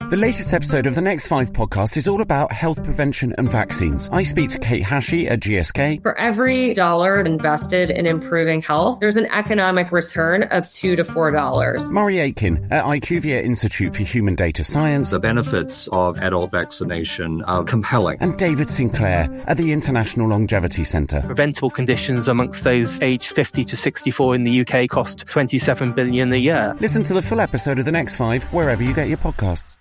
The latest episode of the Next 5 podcast is all about health prevention and vaccines. I speak to Kate Hashey at GSK. For every dollar invested in improving health, there's an economic return of $2 to $4. Murray Aitken at IQVIA Institute for Human Data Science. The benefits of adult vaccination are compelling. And David Sinclair at the International Longevity Centre. Preventable conditions amongst those aged 50 to 64 in the UK cost $27 billion a year. Listen to the full episode of The Next 5 wherever you get your podcasts.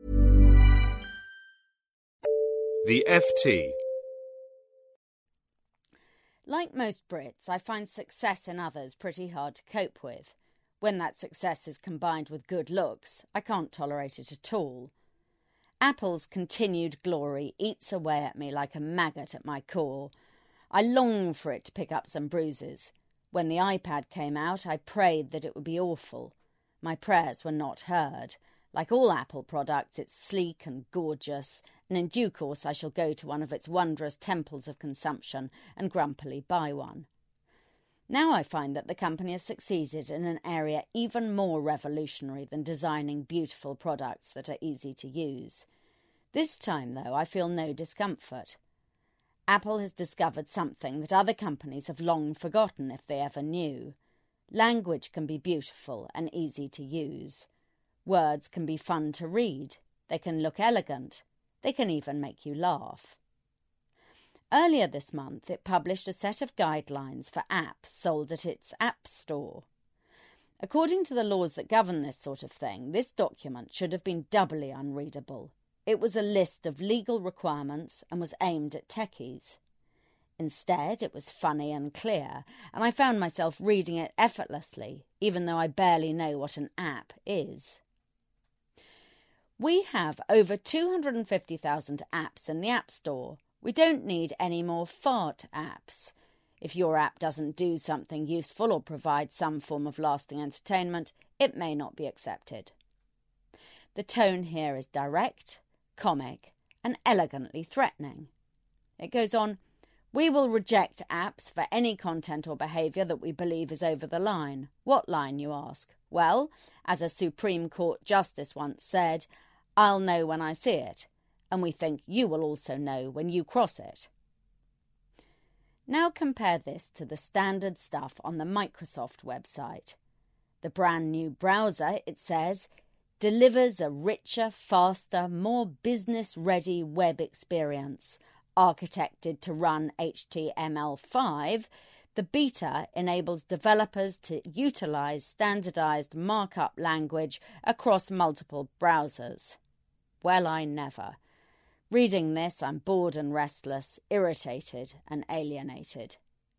The FT. Like most Brits, I find success in others pretty hard to cope with. When that success is combined with good looks, I can't tolerate it at all. Apple's continued glory eats away at me like a maggot at my core. I long for it to pick up some bruises. When the iPad came out, I prayed that it would be awful. My prayers were not heard. Like all Apple products, it's sleek and gorgeous, and in due course I shall go to one of its wondrous temples of consumption and grumpily buy one. Now I find that the company has succeeded in an area even more revolutionary than designing beautiful products that are easy to use. This time, though, I feel no discomfort. Apple has discovered something that other companies have long forgotten if they ever knew. Language can be beautiful and easy to use. Words can be fun to read, they can look elegant, they can even make you laugh. Earlier this month, it published a set of guidelines for apps sold at its App Store. According to the laws that govern this sort of thing, this document should have been doubly unreadable. It was a list of legal requirements and was aimed at techies. Instead, it was funny and clear, and I found myself reading it effortlessly, even though I barely know what an app is. We have over 250,000 apps in the App Store. We don't need any more fart apps. If your app doesn't do something useful or provide some form of lasting entertainment, it may not be accepted. The tone here is direct, comic, and elegantly threatening. It goes on, "We will reject apps for any content or behaviour that we believe is over the line." What line, you ask? Well, as a Supreme Court justice once said, "I'll know when I see it, and we think you will also know when you cross it." Now compare this to the standard stuff on the Microsoft website. The brand new browser, it says, delivers a richer, faster, more business-ready web experience. Architected to run HTML5, the beta enables developers to utilise standardised markup language across multiple browsers. Well, I never. Reading this, I'm bored and restless, irritated and alienated.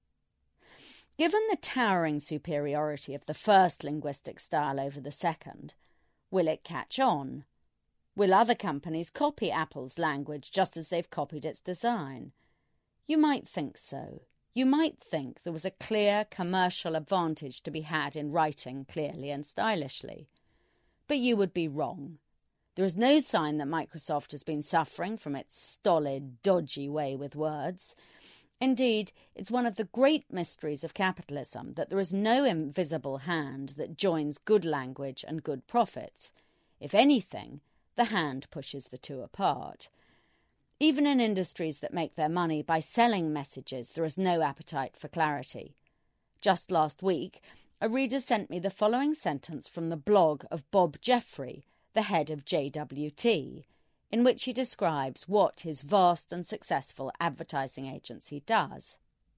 Given the towering superiority of the first linguistic style over the second, will it catch on? Will other companies copy Apple's language just as they've copied its design? You might think so. You might think there was a clear commercial advantage to be had in writing clearly and stylishly. But you would be wrong. There is no sign that Microsoft has been suffering from its stolid, dodgy way with words. Indeed, it's one of the great mysteries of capitalism that there is no invisible hand that joins good language and good profits. If anything, the hand pushes the two apart. Even in industries that make their money by selling messages, there is no appetite for clarity. Just last week, a reader sent me the following sentence from the blog of Bob Jeffrey, the head of JWT, in which he describes what his vast and successful advertising agency does.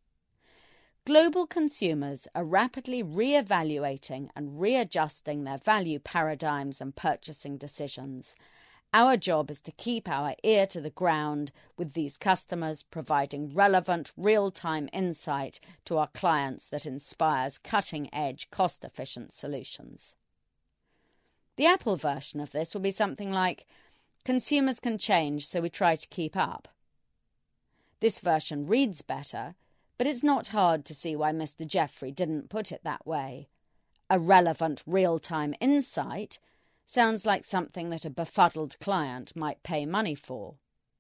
Global consumers are rapidly re-evaluating and readjusting their value paradigms and purchasing decisions. Our job is to keep our ear to the ground with these customers, providing relevant, real-time insight to our clients that inspires cutting-edge, cost-efficient solutions. The Apple version of this will be something like, "Consumers can change, so we try to keep up." This version reads better, but it's not hard to see why Mr. Jeffrey didn't put it that way. A relevant real-time insight sounds like something that a befuddled client might pay money for.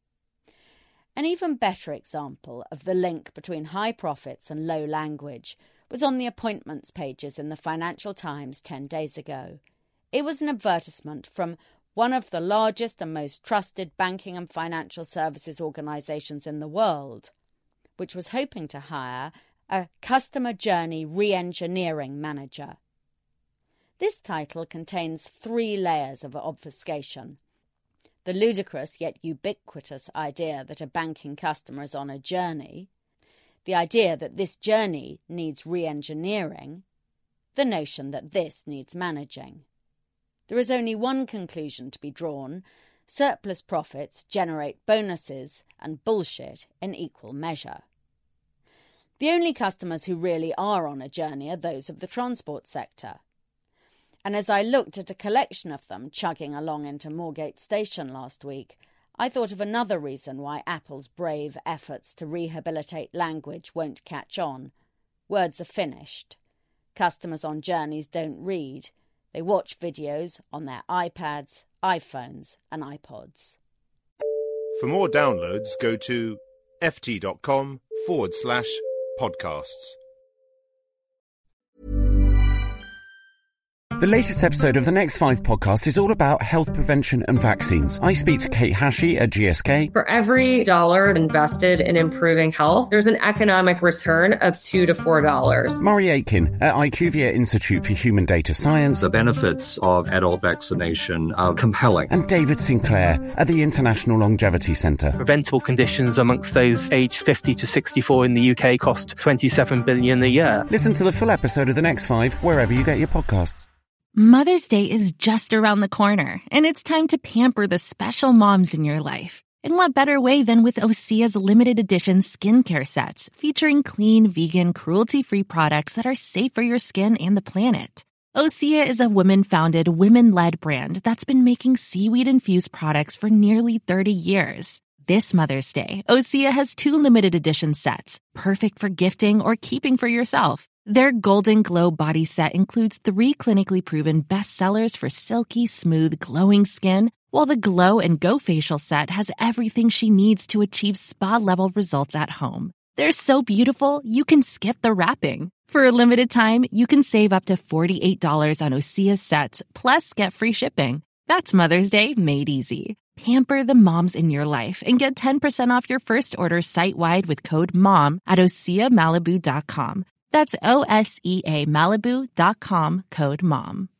An even better example of the link between high profits and low language was on the appointments pages in the Financial Times 10 days ago. It was an advertisement from one of the largest and most trusted banking and financial services organisations in the world, which was hoping to hire a customer journey re-engineering manager. This title contains 3 layers of obfuscation. The ludicrous yet ubiquitous idea that a banking customer is on a journey, the idea that this journey needs re-engineering, the notion that this needs managing. There is only one conclusion to be drawn: surplus profits generate bonuses and bullshit in equal measure. The only customers who really are on a journey are those of the transport sector. And as I looked at a collection of them chugging along into Moorgate Station last week, I thought of another reason why Apple's brave efforts to rehabilitate language won't catch on. Words are finished. Customers on journeys don't read. They watch videos on their iPads, iPhones and iPods. For more downloads, go to ft.com/podcasts. The latest episode of the Next 5 podcast is all about health prevention and vaccines. I speak to Kate Hashey at GSK. For every dollar invested in improving health, there's an economic return of $2 to $4. Murray Aitken at IQVIA Institute for Human Data Science. The benefits of adult vaccination are compelling. And David Sinclair at the International Longevity Centre. Preventable conditions amongst those aged 50 to 64 in the UK cost $27 billion a year. Listen to the full episode of the Next 5 wherever you get your podcasts. Mother's Day is just around the corner, and it's time to pamper the special moms in your life. And what better way than with Osea's limited edition skincare sets, featuring clean, vegan, cruelty-free products that are safe for your skin and the planet. Osea is a women-founded, women-led brand that's been making seaweed-infused products for nearly 30 years. This Mother's Day, Osea has 2 limited edition sets, perfect for gifting or keeping for yourself. Their Golden Glow body set includes 3 clinically proven bestsellers for silky, smooth, glowing skin, while the Glow and Go facial set has everything she needs to achieve spa-level results at home. They're so beautiful, you can skip the wrapping. For a limited time, you can save up to $48 on Osea sets, plus get free shipping. That's Mother's Day made easy. Pamper the moms in your life and get 10% off your first order site-wide with code MOM at OseaMalibu.com. That's OSEA Malibu.com, code MOM.